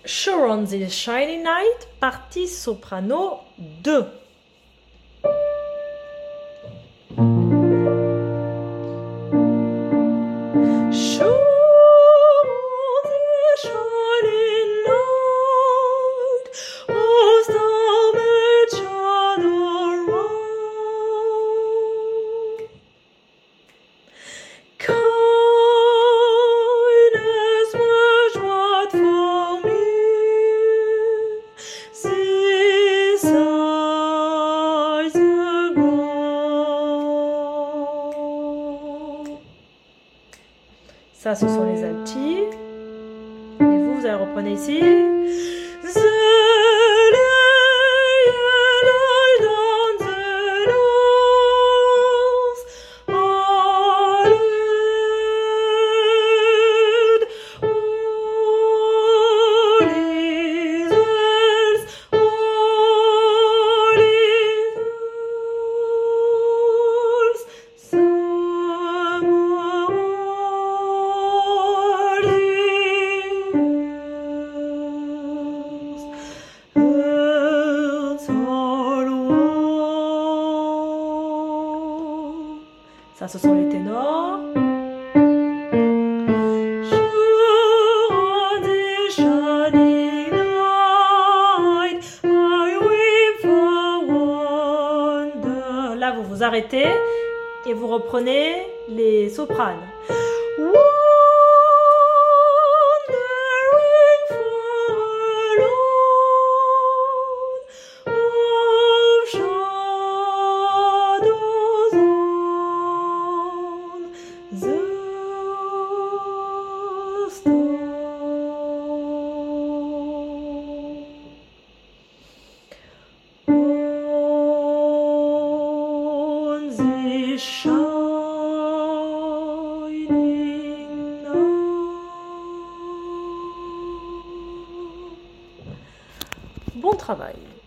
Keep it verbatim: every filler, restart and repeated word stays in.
Sure on this shiny night, partie soprano deux. Sure on this shiny night, as thou made shadow round. Kindness was what for me, this eyes ago. Ça, ce sont les altis. Et vous, vous allez reprendre ici. Ça, ce sont les ténors. Là, vous vous arrêtez et vous reprenez les sopranes. Bon travail.